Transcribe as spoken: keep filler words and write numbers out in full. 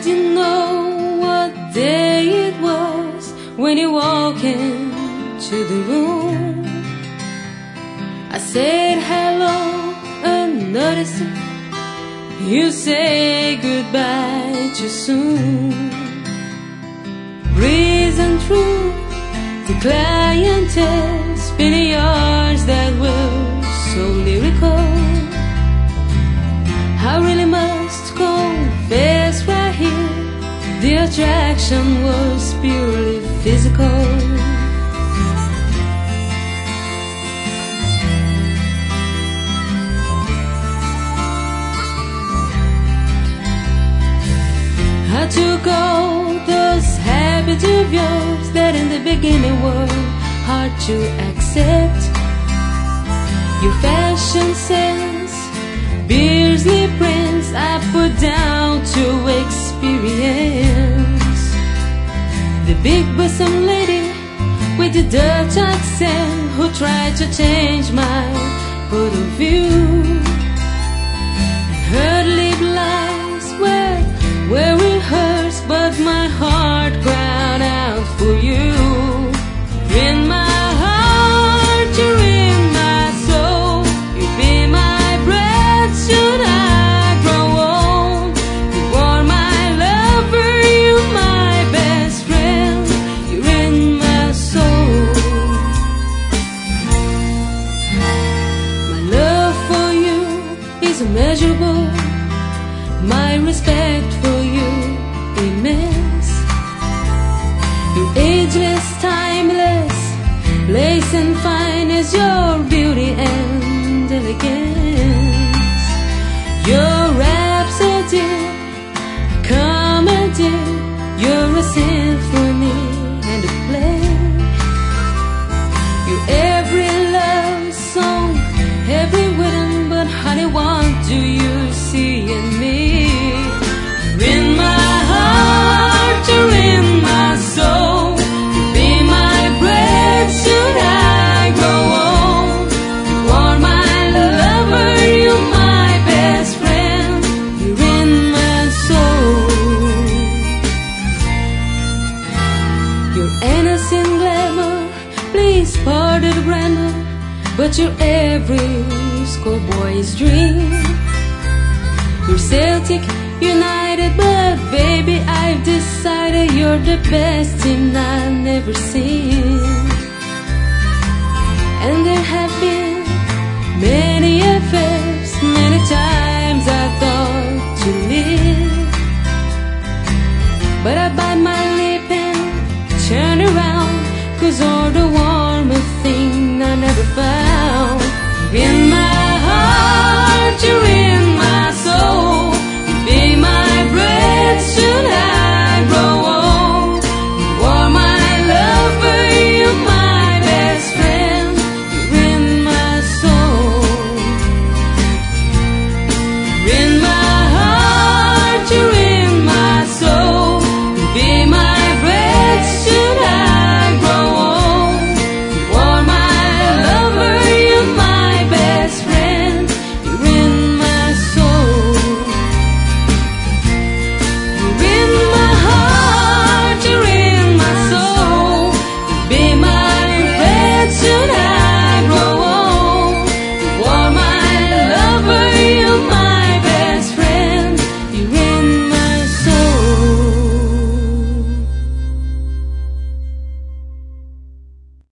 didn't know what day it was when you walked into the room. I said hello and noticed you say goodbye too soon. Breezing through the clientele, spinning yards that were so lyrical. I really must confess right here, the attraction was purely physical. I took all those habits of yours that in the beginning were hard to accept. Your fashion sense, Beardsley prints I put down to experience. The big bosom lady with the Dutch accent who tried to change my point of view. Her lip lines were where it hurts, but my heart cried out for you. In my heart, you're in my soul. You be my breath, should I grow old. You are my lover, you're my best friend. You're in my soul. My love for you is immeasurable. My respect for you immense. You're ageless, timeless, lace and fine as your beauty and elegance. Your rhapsody, comedy, you're a symphony and a play. You're every love song, every rhythm, but honey, what do you see in me? In my heart, you're in my soul. You be my breath, should I grow old. You are my lover, you're my best friend. You're in my soul. Your innocent glamour, please pardon the grammar, but you're every schoolboy's dream. You're Celtic United, but baby, I've decided you're the best team I've never seen. And there have been many affairs, many times I thought to leave, but I bite my lip and turn around, 'cause all the one